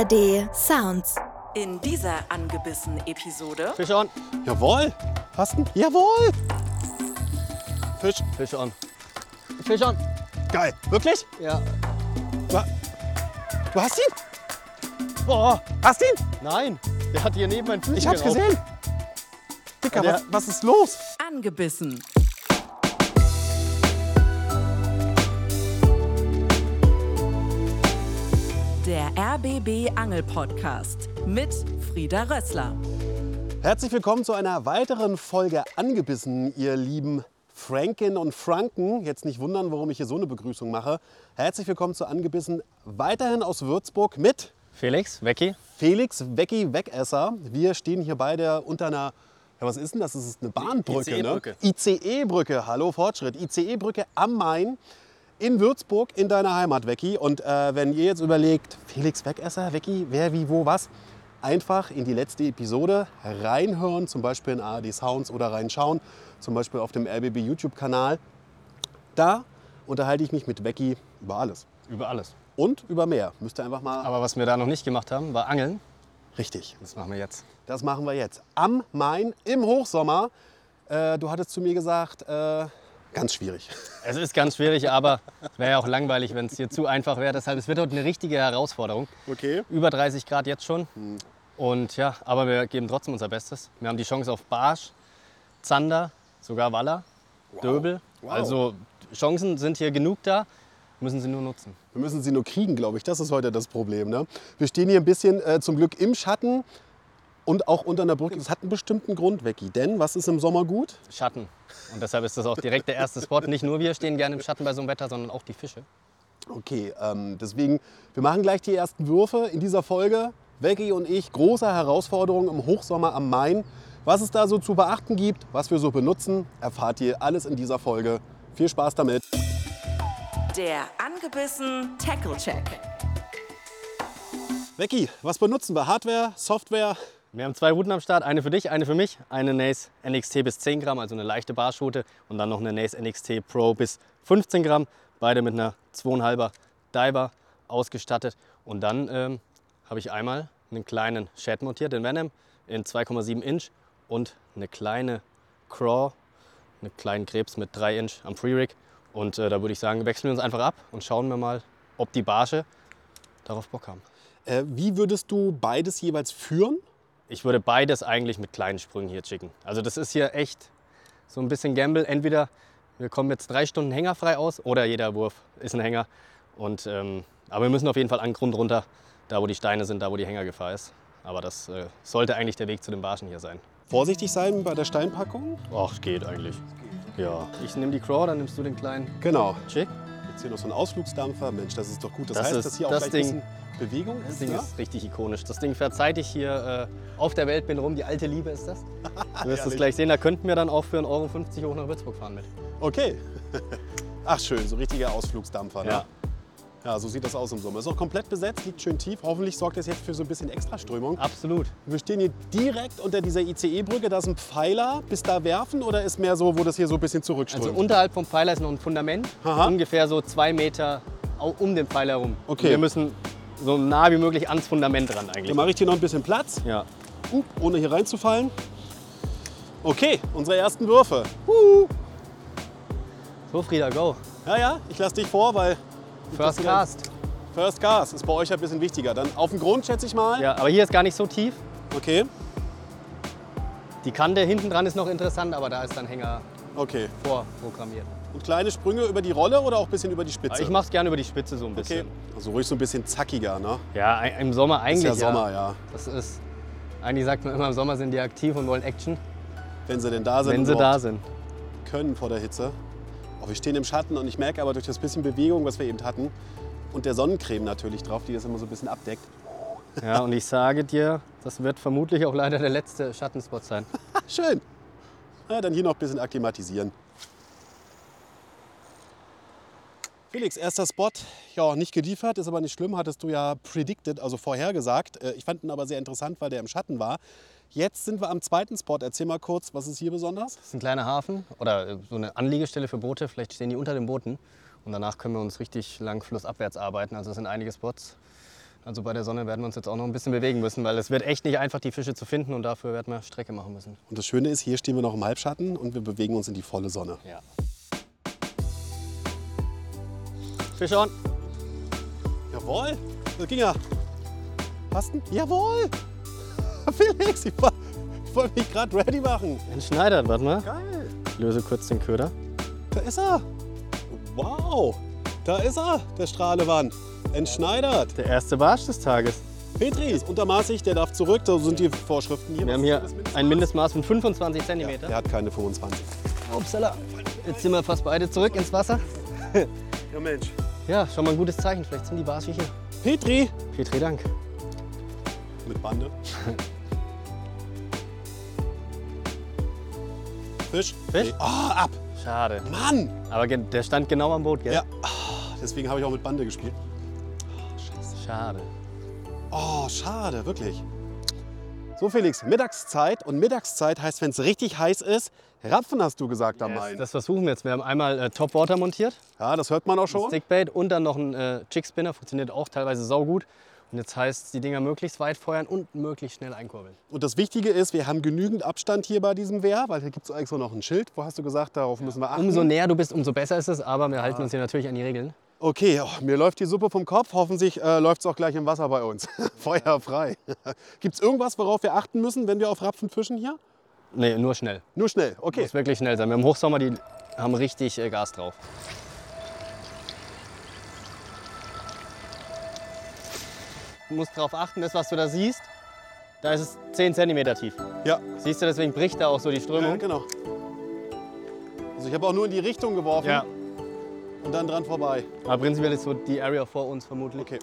ARD Sounds. In dieser angebissenen Episode. Fisch on. Jawohl. Hast du? Jawohl. Fisch. Fisch on. Fisch on. Geil. Wirklich? Ja. Du hast ihn? Boah. Hast ihn? Nein. Der hat hier neben meinen Füßen Ich hab's geraucht. gesehen. Dicker, Ja, was ist los? Angebissen. Der RBB Angel Podcast mit Frieda Rössler. Herzlich willkommen zu einer weiteren Folge Angebissen, ihr lieben Franken und Franken. Jetzt nicht wundern, warum ich hier so eine Begrüßung mache. Herzlich willkommen zu Angebissen, weiterhin aus Würzburg mit Felix, Vecchi. Felix Vecchi Wegesser. Wir stehen hier beide unter einer, ja, was ist denn das? Das ist eine Bahnbrücke, ICE-Brücke. ne? ICE-Brücke, hallo Fortschritt. ICE-Brücke am Main in Würzburg, in deiner Heimat, Vecchi. Und wenn ihr jetzt überlegt, Felix Wegesser, Vecchi, wer, wie, wo, was, einfach in die letzte Episode reinhören, zum Beispiel in ARD Sounds oder reinschauen, zum Beispiel auf dem RBB YouTube-Kanal. Da unterhalte ich mich mit Vecchi über alles. Über alles. Und über mehr. Müsst ihr einfach mal... Aber was wir da noch nicht gemacht haben, war Angeln. Richtig. Das machen wir jetzt. Das machen wir jetzt. Am Main, im Hochsommer. Du hattest zu mir gesagt, ganz schwierig. Es ist ganz schwierig, aber es wäre ja auch langweilig, wenn es hier zu einfach wäre. Deshalb, es wird heute eine richtige Herausforderung. Okay. Über 30 Grad jetzt schon. Und ja, aber wir geben trotzdem unser Bestes. Wir haben die Chance auf Barsch, Zander, sogar Waller, Döbel. Wow. Also Chancen sind hier genug da, müssen sie nur nutzen. Wir müssen sie nur kriegen, glaube ich. Das ist heute das Problem. Ne? Wir stehen hier ein bisschen zum Glück im Schatten und auch unter einer Brücke. Das hat einen bestimmten Grund, Vecchi. Denn was ist im Sommer gut? Schatten. Und deshalb ist das auch direkt der erste Spot. Nicht nur wir stehen gerne im Schatten bei so einem Wetter, sondern auch die Fische. Okay, deswegen, wir machen gleich die ersten Würfe in dieser Folge. Vecchi und ich, große Herausforderung im Hochsommer am Main. Was es da so zu beachten gibt, was wir so benutzen, erfahrt ihr alles in dieser Folge. Viel Spaß damit. Der Angebissen Tackle Check. Vecchi, was benutzen wir? Hardware, Software? Wir haben 2 Routen am Start, eine für dich, eine für mich. Eine Nace NXT bis 10 Gramm, also eine leichte Barschroute. Und dann noch eine Nace NXT Pro bis 15 Gramm. Beide mit einer 2,5er Diver ausgestattet. Und dann habe ich einmal einen kleinen Shad montiert, den Venom in 2,7 Inch. Und eine kleine Craw, einen kleinen Krebs mit 3 Inch am Free-Rig. Und da würde ich sagen, wechseln wir uns einfach ab und schauen wir mal, ob die Barsche darauf Bock haben. Wie würdest du beides jeweils führen? Ich würde beides eigentlich mit kleinen Sprüngen hier chicken. Also das ist hier echt so ein bisschen Gamble. Entweder wir kommen jetzt 3 Stunden hängerfrei aus oder jeder Wurf ist ein Hänger. Und, aber wir müssen auf jeden Fall an den Grund runter, da wo die Steine sind, da wo die Hängergefahr ist. Aber das sollte eigentlich der Weg zu den Barschen hier sein. Vorsichtig sein bei der Steinpackung? Ach, geht eigentlich. Ja. Ich nehme die Craw, dann nimmst du den kleinen Genau. Chick. Jetzt hier noch so ein Ausflugsdampfer. Mensch, das ist doch gut. Das Das heißt, ist dass hier auch das gleich ein Ding. bisschen Bewegung Das ist. Ding Ja? ist richtig ikonisch. Das Ding fährt seit ich hier auf der Welt bin rum. Die alte Liebe ist das. Du wirst es Herrlich. gleich sehen. Da könnten wir dann auch für 1,50 € hoch nach Würzburg fahren mit. Okay. Ach schön, so richtiger Ausflugsdampfer. Ne? Ja. Ja, so sieht das aus im Sommer. Ist auch komplett besetzt, liegt schön tief. Hoffentlich sorgt das jetzt für so ein bisschen Extraströmung. Absolut. Wir stehen hier direkt unter dieser ICE-Brücke. Da ist ein Pfeiler. Bis da werfen oder ist mehr so, wo das hier so ein bisschen zurückströmt? Also unterhalb vom Pfeiler ist noch ein Fundament, Aha. ungefähr so 2 Meter um den Pfeiler herum. Okay. Und wir müssen so nah wie möglich ans Fundament ran Dann eigentlich. mache ich hier noch ein bisschen Platz, Ja. ohne hier reinzufallen. Okay, unsere ersten Würfe. So Frieda, go. Ja, ja, ich lasse dich vor, weil First Cast. First Gas ist bei euch ein bisschen wichtiger. Dann auf den Grund, schätze ich mal. Ja, aber hier ist gar nicht so tief. Okay, Die Kante hinten dran ist noch interessant, aber da ist dann Hänger okay. vorprogrammiert. Und kleine Sprünge über die Rolle oder auch ein bisschen über die Spitze? Aber ich mache es gerne über die Spitze so ein Okay, bisschen. also ruhig so ein bisschen zackiger, ne? Ja, im Sommer eigentlich. Ist ja Sommer, ja. Das ist, eigentlich sagt man immer, im Sommer sind die aktiv und wollen Action, Wenn sie denn da sind. wenn und sie da überhaupt sind. können vor der Hitze. Oh, wir stehen im Schatten und ich merke aber durch das bisschen Bewegung, was wir eben hatten, und der Sonnencreme natürlich drauf, die das immer so ein bisschen abdeckt. Ja, und ich sage dir, das wird vermutlich auch leider der letzte Schattenspot sein. Schön. Ja, dann hier noch ein bisschen akklimatisieren. Felix, erster Spot, ja, nicht geliefert, ist aber nicht schlimm, hattest du ja predicted, also vorhergesagt. Ich fand ihn aber sehr interessant, weil der im Schatten war. Jetzt sind wir am zweiten Spot. Erzähl mal kurz, was ist hier besonders? Das ist ein kleiner Hafen oder so eine Anliegestelle für Boote. Vielleicht stehen die unter den Booten. Und danach können wir uns richtig lang flussabwärts arbeiten. Also es sind einige Spots. Also bei der Sonne werden wir uns jetzt auch noch ein bisschen bewegen müssen, weil es wird echt nicht einfach, die Fische zu finden und dafür werden wir Strecke machen müssen. Und das Schöne ist, hier stehen wir noch im Halbschatten und wir bewegen uns in die volle Sonne. Ja. Fisch on. Jawohl, das ging ja. Passt denn? Jawohl. Felix, ich wollte mich gerade ready machen. Entschneidert, warte mal. Geil. Ich löse kurz den Köder. Da ist er. Wow, da ist er, der Strahlewann. Entschneidert. Der erste Barsch des Tages. Petri ist untermaßig, der darf zurück. So sind die Vorschriften hier. Wir haben hier ein Mindestmaß von 25 cm. Ja, der hat keine 25. Upsala. Jetzt sind wir fast beide zurück ins Wasser. Ja, Mensch. Ja, schon mal ein gutes Zeichen. Vielleicht sind die Barsche hier. Petri. Petri, Dank. Mit Bande. Fisch. Fisch? Ah, ab. Schade. Mann. Aber der stand genau am Boot, gell? Ja. Ah, deswegen habe ich auch mit Bande gespielt. Schade. Oh, schade, wirklich. So, Felix, Mittagszeit. Und Mittagszeit heißt, wenn es richtig heiß ist, Rapfen hast du gesagt am Main. Das versuchen wir jetzt. Wir haben einmal Topwater montiert, Ja, das hört man auch schon. Stickbait und dann noch ein Jigspinner. Funktioniert auch teilweise saugut. Und jetzt heißt es, die Dinger möglichst weit feuern und möglichst schnell einkurbeln. Und das Wichtige ist, wir haben genügend Abstand hier bei diesem Wehr, weil hier gibt es extra noch ein Schild. Wo hast du gesagt, darauf müssen wir achten? Umso näher du bist, umso besser ist es. Aber wir halten uns hier natürlich an die Regeln. Okay, oh, mir läuft die Suppe vom Kopf. Hoffentlich läuft es auch gleich im Wasser bei uns. Feuerfrei. Gibt es irgendwas, worauf wir achten müssen, wenn wir auf Rapfen fischen hier? Nee, nur schnell. Nur schnell, okay. Muss wirklich schnell sein. Wir haben Hochsommer, die haben richtig Gas drauf. Du musst darauf achten, das was du da siehst, da ist es 10 cm tief. Ja, Siehst du, deswegen bricht da auch so die Strömung. genau. Also ich habe auch nur in die Richtung geworfen Ja. und dann dran vorbei. Aber prinzipiell ist so die Area vor uns vermutlich. Okay.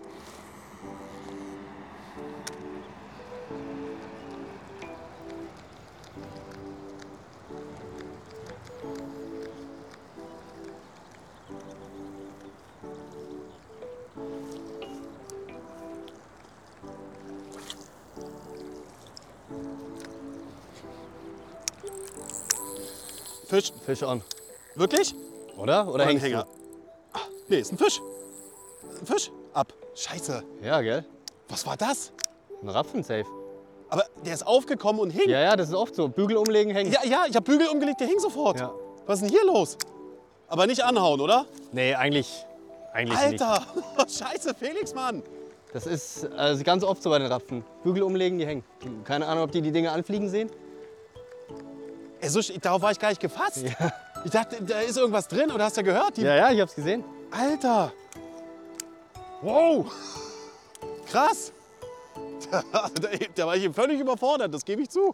Fisch. Fisch on. Wirklich? Oder? Oder Oder ein hängst Hänger? Ah, nee, ist ein Fisch. Ein Fisch? Ab. Scheiße. du? Ja, gell? Was war das? Ein Rapfen safe. Aber der ist aufgekommen und hing. Ja, ja, das ist oft so. Bügel umlegen, hängen. Ja, ich habe Bügel umgelegt, der hing sofort. Ja. Was ist denn hier los? Aber nicht anhauen, oder? Nee, eigentlich nicht. Alter, scheiße, Felix, Mann. Das ist also ganz oft so bei den Rapfen. Bügel umlegen, die hängen. Keine Ahnung, ob die Dinge anfliegen sehen. Ey, so, darauf war ich gar nicht gefasst. Ja. Ich dachte, da ist irgendwas drin, oder hast du gehört? Die, Ja, ja, ich hab's gesehen. Alter. Wow. Krass. Da war ich eben völlig überfordert, das gebe ich zu.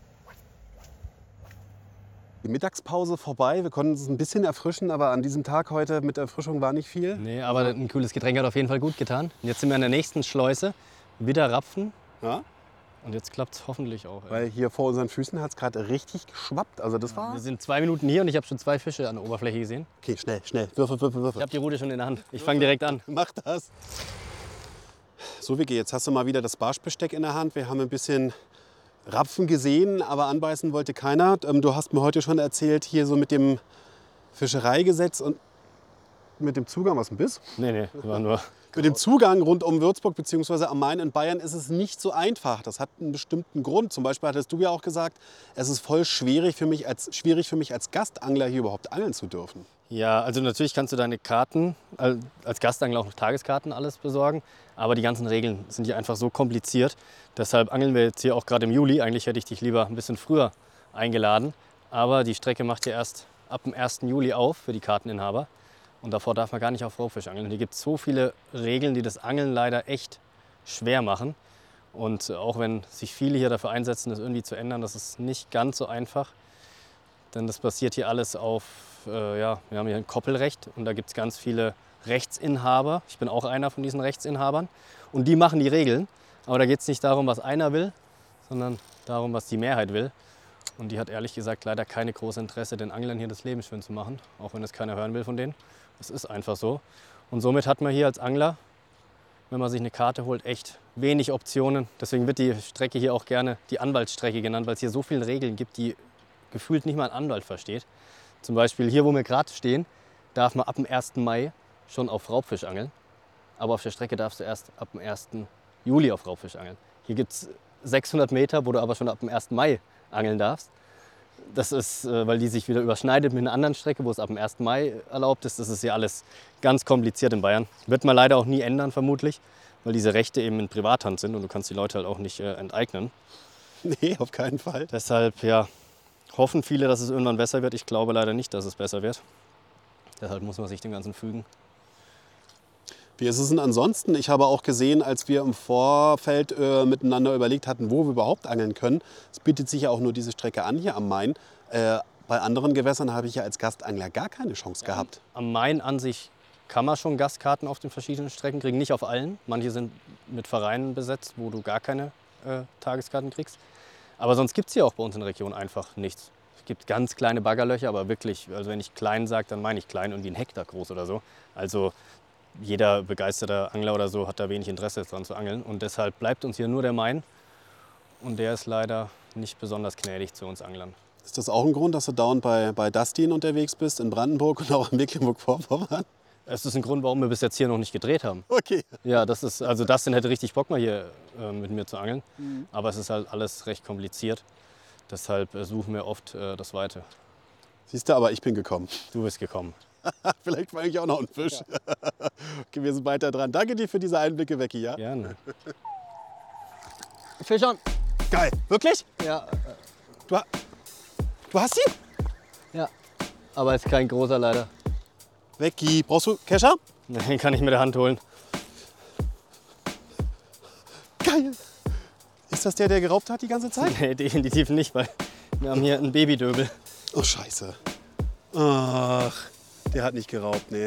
Die Mittagspause vorbei, wir konnten uns ein bisschen erfrischen, aber an diesem Tag heute mit Erfrischung war nicht viel. Nee, aber ein cooles Getränk hat auf jeden Fall gut getan. Und jetzt sind wir an der nächsten Schleuse. Wieder Rapfen. Ja? Und jetzt klappt's hoffentlich auch. Weil hier vor unseren Füßen hat es gerade richtig geschwappt. Also das war... Wir sind 2 Minuten hier und ich habe schon 2 Fische an der Oberfläche gesehen. Okay, schnell, schnell. Würfel, Würfel, Ich Würfel. habe die Rute schon in der Hand. Ich fange direkt an. Mach das. So, Vicky, jetzt hast du mal wieder das Barschbesteck in der Hand. Wir haben ein bisschen Rapfen gesehen, aber anbeißen wollte keiner. Du hast mir heute schon erzählt, hier so mit dem Fischereigesetz und mit dem Zugang, was ein Biss? Nee, war nur. Mit dem Zugang rund um Würzburg bzw. am Main in Bayern ist es nicht so einfach. Das hat einen bestimmten Grund. Zum Beispiel hattest du ja auch gesagt, es ist voll schwierig für mich als Gastangler hier überhaupt angeln zu dürfen. Ja, also natürlich kannst du deine Karten, als Gastangler auch noch Tageskarten alles besorgen. Aber die ganzen Regeln sind hier einfach so kompliziert. Deshalb angeln wir jetzt hier auch gerade im Juli. Eigentlich hätte ich dich lieber ein bisschen früher eingeladen. Aber die Strecke macht ja erst ab dem 1. Juli auf für die Karteninhaber. Und davor darf man gar nicht auf Raubfisch angeln. Hier gibt es so viele Regeln, die das Angeln leider echt schwer machen. Und auch wenn sich viele hier dafür einsetzen, das irgendwie zu ändern, das ist nicht ganz so einfach. Denn das basiert hier alles auf, wir haben hier ein Koppelrecht und da gibt es ganz viele Rechtsinhaber. Ich bin auch einer von diesen Rechtsinhabern. Und die machen die Regeln. Aber da geht es nicht darum, was einer will, sondern darum, was die Mehrheit will. Und die hat ehrlich gesagt leider keine große Interesse, den Anglern hier das Leben schön zu machen. Auch wenn es keiner hören will von denen. Das ist einfach so. Und somit hat man hier als Angler, wenn man sich eine Karte holt, echt wenig Optionen. Deswegen wird die Strecke hier auch gerne die Anwaltsstrecke genannt, weil es hier so viele Regeln gibt, die gefühlt nicht mal ein Anwalt versteht. Zum Beispiel hier, wo wir gerade stehen, darf man ab dem 1. Mai schon auf Raubfisch angeln. aber auf der Strecke darfst du erst ab dem 1. Juli auf Raubfisch angeln. Hier gibt es 600 Meter, wo du aber schon ab dem 1. Mai angeln darfst. Das ist, weil die sich wieder überschneidet mit einer anderen Strecke, wo es ab dem 1. Mai erlaubt ist. Das ist ja alles ganz kompliziert in Bayern. Wird man leider auch nie ändern, vermutlich, weil diese Rechte eben in Privathand sind und du kannst die Leute halt auch nicht enteignen. Nee, auf keinen Fall. Deshalb ja, hoffen viele, dass es irgendwann besser wird. Ich glaube leider nicht, dass es besser wird. Deshalb muss man sich dem Ganzen fügen. Wie ist es denn ansonsten? Ich habe auch gesehen, als wir im Vorfeld miteinander überlegt hatten, wo wir überhaupt angeln können. Es bietet sich ja auch nur diese Strecke an hier am Main. Bei anderen Gewässern habe ich ja als Gastangler gar keine Chance gehabt. Am Main an sich kann man schon Gastkarten auf den verschiedenen Strecken kriegen. Nicht auf allen. Manche sind mit Vereinen besetzt, wo du gar keine Tageskarten kriegst. Aber sonst gibt es hier auch bei uns in der Region einfach nichts. Es gibt ganz kleine Baggerlöcher, aber wirklich, also wenn ich klein sage, dann meine ich klein, irgendwie 1 Hektar groß oder so. Also jeder begeisterte Angler oder so hat da wenig Interesse dran zu angeln. Und deshalb bleibt uns hier nur der Main. Und der ist leider nicht besonders gnädig zu uns Anglern. Ist das auch ein Grund, dass du dauernd bei Dustin unterwegs bist, in Brandenburg und auch in Mecklenburg-Vorpommern? Es ist ein Grund, warum wir bis jetzt hier noch nicht gedreht haben. Okay. Ja, also Dustin hätte richtig Bock mal hier mit mir zu angeln. Aber es ist halt alles recht kompliziert. Deshalb suchen wir oft das Weite. Siehst du, aber ich bin gekommen. Du bist gekommen. Vielleicht fange ich auch noch einen Fisch. Ja. Okay, wir sind weiter dran. Danke dir für diese Einblicke, Vecchi. Ja? Gerne. Fisch an. Geil. Wirklich? Ja. Du hast ihn? Ja. Aber ist kein großer leider. Vecchi, brauchst du Kescher? Den kann ich mit der Hand holen. Geil. Ist das der geraubt hat die ganze Zeit? Nee, definitiv nicht, weil wir haben hier einen Babydöbel. Oh, scheiße. Ach, der hat nicht geraubt, nee.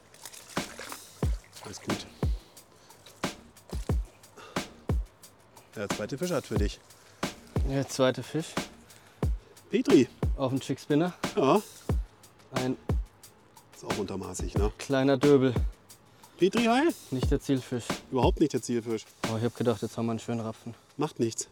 Alles gut. Der zweite Fisch hat für dich. Der zweite Fisch. Petri. Auf dem Chickspinner. Ja. Ein Ist auch untermaßig, ne? kleiner Döbel. Petri Heil? Nicht der Zielfisch. Überhaupt nicht der Zielfisch. Oh, ich habe gedacht, jetzt haben wir einen schönen Rapfen. Macht nichts.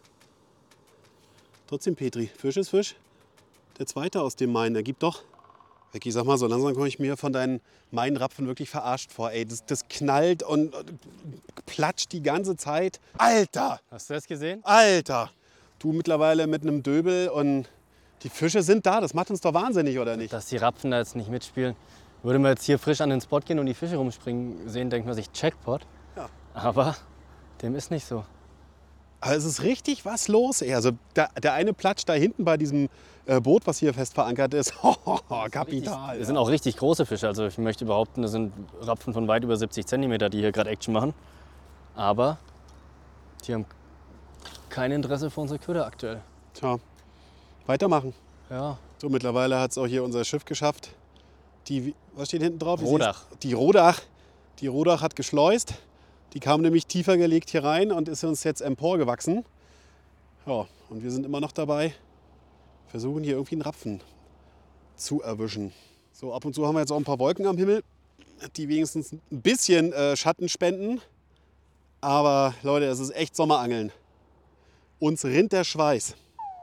Trotzdem Petri. Fisch ist Fisch. Der zweite aus dem Main, der gibt doch. Vecchi, sag mal, so langsam komme ich mir von deinen Mainrapfen wirklich verarscht vor. Ey, das knallt und platscht die ganze Zeit. Alter! Hast du das gesehen? Alter! Du mittlerweile mit einem Döbel und die Fische sind da. Das macht uns doch wahnsinnig, oder nicht? Dass die Rapfen da jetzt nicht mitspielen. Würde man jetzt hier frisch an den Spot gehen und die Fische rumspringen sehen, denkt man sich Jackpot. Ja. Aber dem ist nicht so. Aber es ist richtig was los. Ey. Also der eine platscht da hinten bei diesem Boot, was hier fest verankert ist. Kapital. Das sind auch richtig große Fische. Also ich möchte behaupten, das sind Rapfen von weit über 70 cm, die hier gerade Action machen. Aber die haben kein Interesse für unsere Köder aktuell. Tja, weitermachen. Ja. So, mittlerweile hat es auch hier unser Schiff geschafft. Was steht hinten drauf? Rodach. Die Rodach. Die Rodach hat geschleust. Die kam nämlich tiefer gelegt hier rein und ist uns jetzt emporgewachsen. Ja, und wir sind immer noch dabei, versuchen hier irgendwie einen Rapfen zu erwischen. So, ab und zu haben wir jetzt auch ein paar Wolken am Himmel, die wenigstens ein bisschen Schatten spenden. Aber Leute, es ist echt Sommerangeln. Uns rinnt der Schweiß.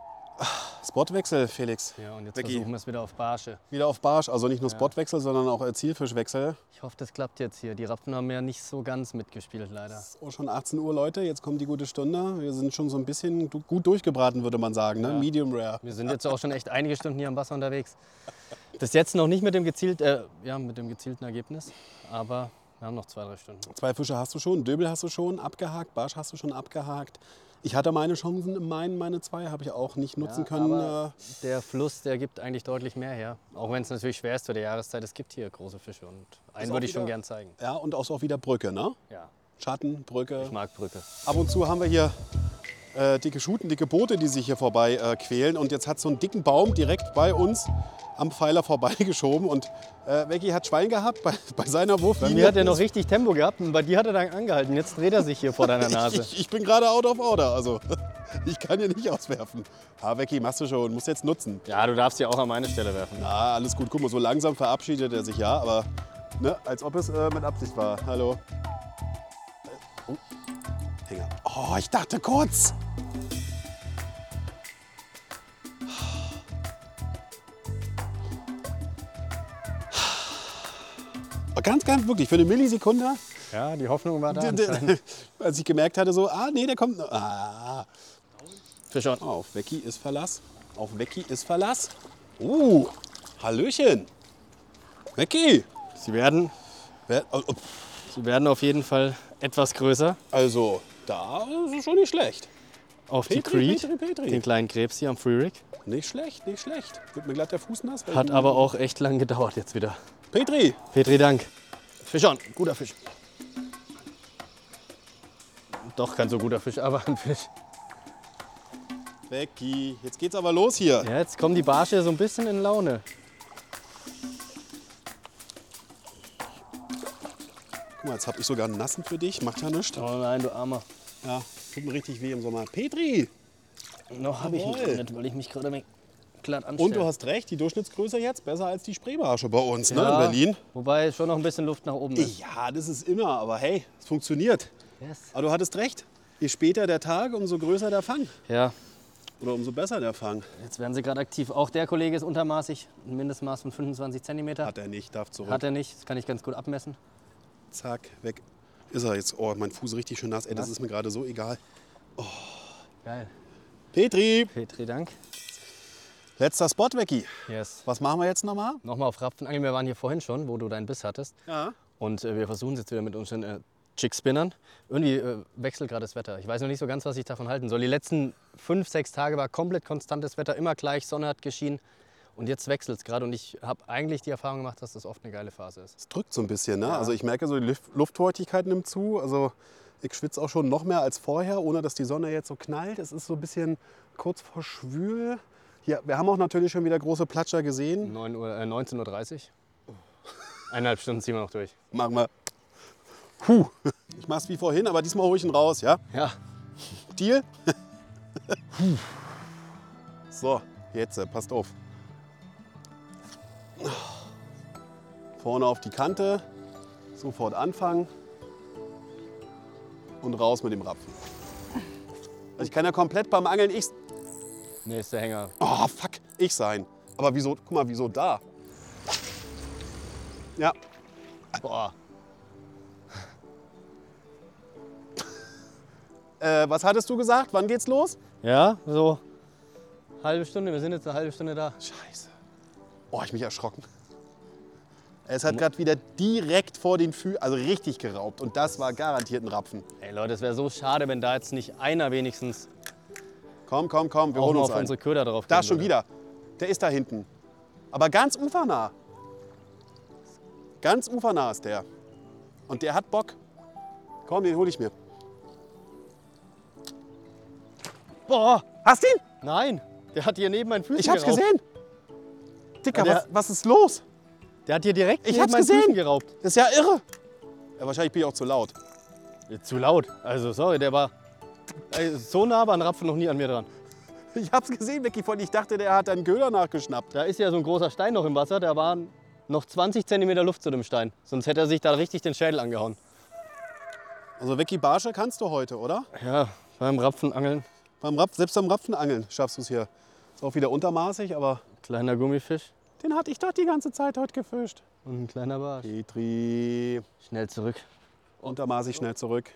Spotwechsel, Felix. Ja, und jetzt Vecchi. versuchen wir es wieder auf Barsche. Wieder auf Barsch, also nicht nur Spotwechsel, sondern auch Zielfischwechsel. Ich hoffe, das klappt jetzt hier. Die Rapfen haben ja nicht so ganz mitgespielt, leider. Es ist auch schon 18 Uhr, Leute. Jetzt kommt die gute Stunde. Wir sind schon so ein bisschen gut durchgebraten, würde man sagen. Ne? Ja. Medium rare. Wir sind jetzt auch schon echt einige Stunden hier am Wasser unterwegs. Bis jetzt noch nicht mit dem gezielten Ergebnis, aber wir haben noch 2-3 Stunden. 2 Fische hast du schon, Döbel hast du schon abgehakt, Barsch hast du schon abgehakt. Ich hatte meine Chancen im Main, meine 2 habe ich auch nicht nutzen können. Aber der Fluss, der gibt eigentlich deutlich mehr her. Auch wenn es natürlich schwer ist für die Jahreszeit, es gibt hier große Fische und einen auch würde ich schon wieder- gern zeigen. Ja, und auch wieder Brücke, ne? Ja, Schatten, Brücke. ich mag Brücke. Ab und zu haben wir hier dicke Schuten, dicke Boote, die sich hier vorbei quälen. Und jetzt hat so einen dicken Baum direkt bei uns am Pfeiler vorbeigeschoben. Und Vecchi hat Schwein gehabt bei seiner Wurflinie. Bei mir hat er noch richtig Tempo gehabt und bei dir hat er dann angehalten. Jetzt dreht er sich hier vor deiner Nase. Ich bin gerade out of order, also ich kann hier nicht auswerfen. Vecchi, machst du schon, musst jetzt nutzen. Ja, du darfst hier auch an meine Stelle werfen. Ah, alles gut, guck mal, so langsam verabschiedet er sich, ja, aber ne, als ob es mit Absicht war. Hallo. Oh, Hänger. Oh, ich dachte kurz. Ganz, ganz wirklich, für eine Millisekunde Ja, die Hoffnung war da anscheinend. Als ich gemerkt hatte, so, nee, der kommt. Fisch on. Auf Vecchi ist Verlass. Auf Vecchi ist Verlass. Hallöchen. Vecchi. Sie werden auf jeden Fall etwas größer. Also, da ist es schon nicht schlecht. Auf die Creed, Petri. den kleinen Krebs hier am Free Rig. Nicht schlecht, nicht schlecht. Wird mir glatt der Fuß nass. Hat aber auch echt lang gedauert jetzt wieder. Petri. Petri, Dank. Fisch on. Guter Fisch. Doch kein so guter Fisch, aber ein Fisch. Vecchi. Jetzt geht's aber los hier. Ja, jetzt kommen die Barsche so ein bisschen in Laune. Guck mal, jetzt habe ich sogar einen nassen für dich. Macht ja nichts. Oh nein, du Armer. Ja, tut mir richtig weh im Sommer. Petri. Noch habe ich Jawohl. nicht, weil ich mich gerade ein glatt anstelle. Und du hast recht, die Durchschnittsgröße jetzt besser als die Spreebarsche bei uns, ne, in Ja, Berlin. Wobei schon noch ein bisschen Luft nach oben ist. Ja, das ist immer, aber hey, es funktioniert. Yes. Aber du hattest recht. Je später der Tag, umso größer der Fang. Ja, Oder umso besser der Fang. jetzt werden sie gerade aktiv. Auch der Kollege ist untermaßig, ein Mindestmaß von 25 cm. Hat er nicht, darf zurück. Hat er nicht, das kann ich ganz gut abmessen. Zack, weg. Ist er jetzt. Oh, mein Fuß richtig schön nass. Ey, das ist mir gerade so egal. Geil. Petri, Petri, Dank. letzter Spot, Vecchi. Yes. Was machen wir jetzt nochmal? Nochmal auf Rapfenangeln. Wir waren hier vorhin schon, wo du deinen Biss hattest. Ja. Und wir versuchen es jetzt wieder mit unseren Jig-Spinnern. Irgendwie wechselt gerade das Wetter. Ich weiß noch nicht so ganz, was ich davon halten soll. Die letzten 5, 6 Tage war komplett konstantes Wetter, immer gleich, Sonne hat geschienen. Und jetzt wechselt es gerade und ich habe eigentlich die Erfahrung gemacht, dass das oft eine geile Phase ist. Es drückt so ein bisschen, ne? Also ich merke so, die Luftfeuchtigkeit nimmt zu. Also ich schwitze auch schon noch mehr als vorher, ohne dass die Sonne jetzt so knallt. Es ist so ein bisschen kurz vor schwül. Hier, wir haben auch natürlich schon wieder große Platscher gesehen. 19:30 Uhr. 1,5 Stunden ziehen wir noch durch. Machen wir. Ich mach's wie vorhin, aber diesmal hole ich ihn raus, ja? Ja. Deal? So, jetzt, passt auf. Vorne auf die Kante, sofort anfangen und raus mit dem Rapfen. Also ich kann ja komplett beim Angeln Nee, ist der Hänger. Oh, fuck, ich sein. Aber wieso, guck mal, wieso da? Ja, Boah. was hattest du gesagt? Wann geht's los? Ja, so halbe Stunde. Wir sind jetzt eine halbe Stunde da. Scheiße. Oh, ich mich erschrocken. Es hat gerade wieder direkt vor den Füßen, also richtig geraubt. Und das war garantiert ein Rapfen. Ey Leute, es wäre so schade, wenn da jetzt nicht einer wenigstens Komm, wir auch holen mal uns auf einen. unsere Köder drauf Da gehen schon würde. wieder. Der ist da hinten. Aber ganz ufernah. Ganz ufernah ist der. Und der hat Bock. Komm, den hole ich mir. Boah! Hast du ihn? Nein! Der hat hier neben meinen Füßen Ich hab's geraubt. gesehen. Dicker, Ja, was ist los? Der hat hier direkt Ich neben hab's meinen gesehen. Füßen geraubt. Das ist ja irre. Ja, wahrscheinlich bin ich auch zu laut. Zu laut. Also sorry, der war so nah war ein Rapfen noch nie an mir dran. Ich hab's gesehen, Vicky, von ich dachte, der hat einen Köder nachgeschnappt. Da ist ja so ein großer Stein noch im Wasser, da waren noch 20 cm Luft zu dem Stein. Sonst hätte er sich da richtig den Schädel angehauen. Also Vicky Barsche kannst du heute, oder? Ja, beim Rapfenangeln. Selbst beim Rapfenangeln schaffst du es hier. Ist auch wieder untermaßig, aber Kleiner Gummifisch den hatte ich doch die ganze Zeit heute gefischt. und ein kleiner Barsch. Petri. Schnell zurück. Untermaßig schnell zurück.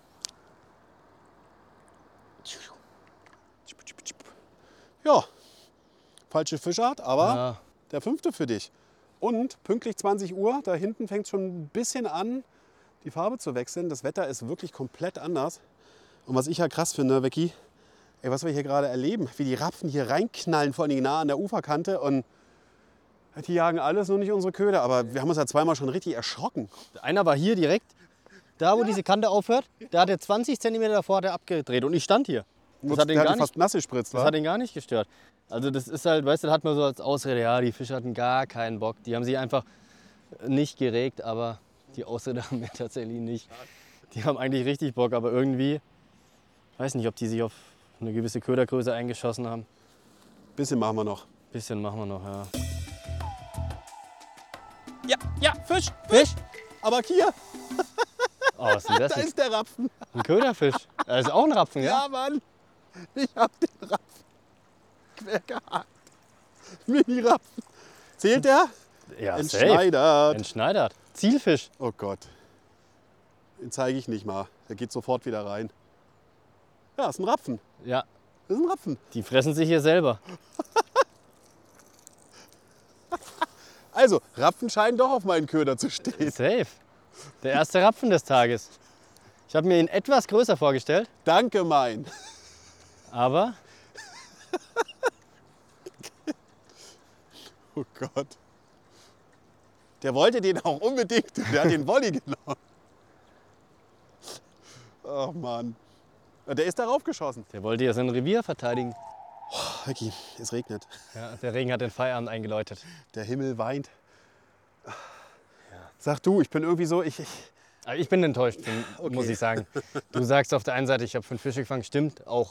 Ja, falsche Fischart, aber Ja, der 5. für dich. Und pünktlich 20 Uhr, da hinten fängt es schon ein bisschen an, die Farbe zu wechseln. Das Wetter ist wirklich komplett anders. Und was ich ja krass finde, Vicky, ey, was wir hier gerade erleben, wie die Rapfen hier reinknallen, vor allem nah an der Uferkante. Und die jagen alles, nur nicht unsere Köder. Aber wir haben uns ja zweimal schon richtig erschrocken. einer war hier direkt, da wo diese Kante aufhört, da hat er 20 cm davor hat er abgedreht und ich stand hier. Das hat ihn Der gar hat fast nicht, nass gespritzt, das wa? hat ihn gar nicht gestört. Also das ist halt, weißt du, da hat man so als Ausrede, ja, die Fische hatten gar keinen Bock. Die haben sich einfach nicht geregt, aber die Ausrede haben wir tatsächlich nicht. Die haben eigentlich richtig Bock, aber irgendwie, ich weiß nicht, ob die sich auf eine gewisse Ködergröße eingeschossen haben. Bisschen machen wir noch. Bisschen machen wir noch, ja. Ja, Fisch. Fisch? Aber hier, Oh, was ist denn das? da ist der Rapfen. Ein Köderfisch. Das ist auch ein Rapfen, ja? Ja, Mann. Ich hab den Rapfen quer gehakt. Mini-Rapfen. Zählt der? Ja, safe. Entschneidert. Entschneidert. Zielfisch. Oh Gott. Den zeige ich nicht mal. Der geht sofort wieder rein. Ja, ist ein Rapfen. Ja, Das ist ein Rapfen. die fressen sich hier selber. Also, Rapfen scheinen doch auf meinen Köder zu stehen. Safe. Der erste Rapfen des Tages. Ich habe mir ihn etwas größer vorgestellt, Danke, mein. aber Oh Gott. Der wollte den auch unbedingt. Der hat den Volley genommen. Oh Mann. Der ist darauf geschossen. der wollte ja sein Revier verteidigen. Vicky, es regnet. Ja, der Regen hat den Feierabend eingeläutet. Der Himmel weint. Sag du, ich bin irgendwie so, Aber ich bin enttäuscht, muss ich sagen. Du sagst auf der einen Seite, ich habe 5 Fische gefangen, stimmt auch.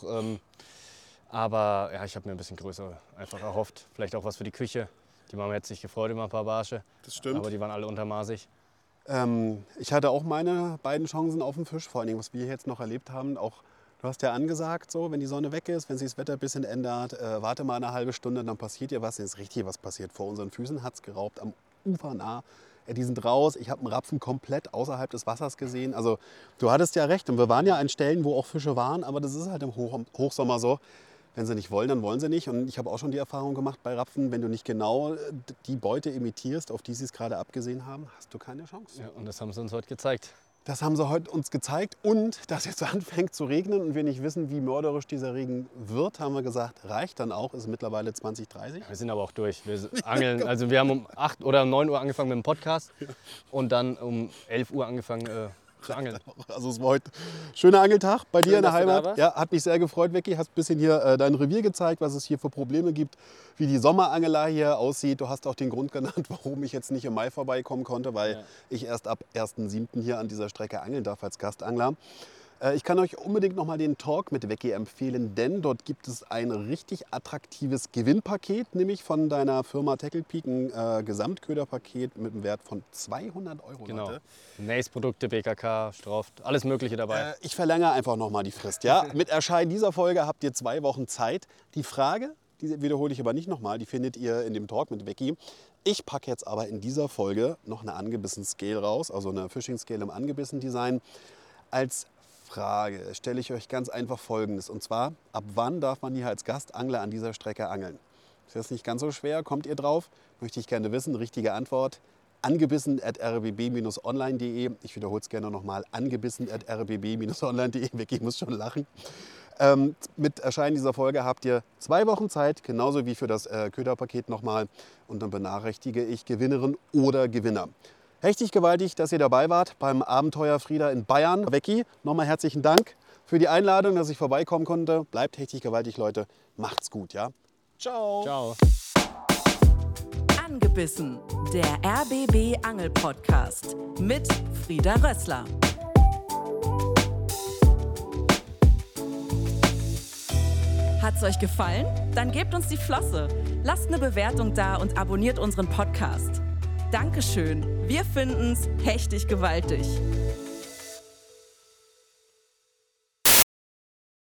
Aber ja, ich habe mir ein bisschen größer einfach erhofft. Vielleicht auch was für die Küche. Die Mama hätte sich gefreut über ein paar Barsche. Das stimmt. Aber die waren alle untermaßig. Ich hatte auch meine beiden Chancen auf den Fisch, vor allem was wir jetzt noch erlebt haben. Auch, du hast ja angesagt, so, wenn die Sonne weg ist, wenn sich das Wetter ein bisschen ändert, warte mal eine halbe Stunde, dann passiert ja was. Dann ist richtig was passiert. Vor unseren Füßen hat es geraubt, am Ufer nah. Die sind raus. Ich habe einen Rapfen komplett außerhalb des Wassers gesehen. Also du hattest ja recht. Und wir waren ja an Stellen, wo auch Fische waren. Aber das ist halt im Hochsommer so. Wenn sie nicht wollen, dann wollen sie nicht. Und ich habe auch schon die Erfahrung gemacht bei Rapfen, wenn du nicht genau die Beute imitierst, auf die sie es gerade abgesehen haben, hast du keine Chance. Ja, und das haben sie uns heute gezeigt. Das haben sie heute uns gezeigt. Und dass jetzt anfängt zu regnen und wir nicht wissen, wie mörderisch dieser Regen wird, haben wir gesagt, reicht dann auch. Ist mittlerweile 20:30. Wir sind aber auch durch. Wir angeln. Also wir haben um 8 oder um 9 Uhr angefangen mit dem Podcast und dann um 11 Uhr angefangen zu angeln. Also es war heute ein schöner Angeltag bei dir in der dass du da Heimat. warst. Ja, hat mich sehr gefreut, Vicky. Hast ein bisschen hier dein Revier gezeigt, was es hier für Probleme gibt, wie die Sommerangelei hier aussieht. Du hast auch den Grund genannt, warum ich jetzt nicht im Mai vorbeikommen konnte, weil ich erst ab 1.7. hier an dieser Strecke angeln darf als Gastangler. Ich kann euch unbedingt noch mal den Talk mit Vicky empfehlen, denn dort gibt es ein richtig attraktives Gewinnpaket, nämlich von deiner Firma Tackle Peak, ein Gesamtköderpaket mit einem Wert von 200 €. Genau. Leute. Nace-Produkte, BKK, Strauft, alles Mögliche dabei. Ich verlängere einfach noch mal die Frist. Ja? Mit Erscheinen dieser Folge habt ihr 2 Wochen Zeit. Die Frage, die wiederhole ich aber nicht noch mal, die findet ihr in dem Talk mit Vicky. Ich packe jetzt aber in dieser Folge noch eine angebissen Scale raus, also eine Fishing Scale im angebissen Design. Als Frage stelle ich euch ganz einfach Folgendes. Und zwar, ab wann darf man hier als Gastangler an dieser Strecke angeln? Ist das nicht ganz so schwer? Kommt ihr drauf? Möchte ich gerne wissen. Richtige Antwort: angebissen@rbb-online.de. Ich wiederhole es gerne nochmal: angebissen@rbb-online.de. Vicky muss schon lachen. Mit Erscheinen dieser Folge habt ihr 2 Wochen Zeit, genauso wie für das Köderpaket nochmal. Und dann benachrichtige ich Gewinnerin oder Gewinner. Richtig gewaltig, dass ihr dabei wart beim Abenteuer Frieda in Bayern. Vicky, nochmal herzlichen Dank für die Einladung, dass ich vorbeikommen konnte. Bleibt hechtig gewaltig, Leute. Macht's gut, ja? Ciao. Ciao. Angebissen, der RBB Angel Podcast mit Frieda Rössler. Hat's euch gefallen? Dann gebt uns die Flosse, lasst eine Bewertung da und abonniert unseren Podcast. Dankeschön, wir finden's hechtig gewaltig.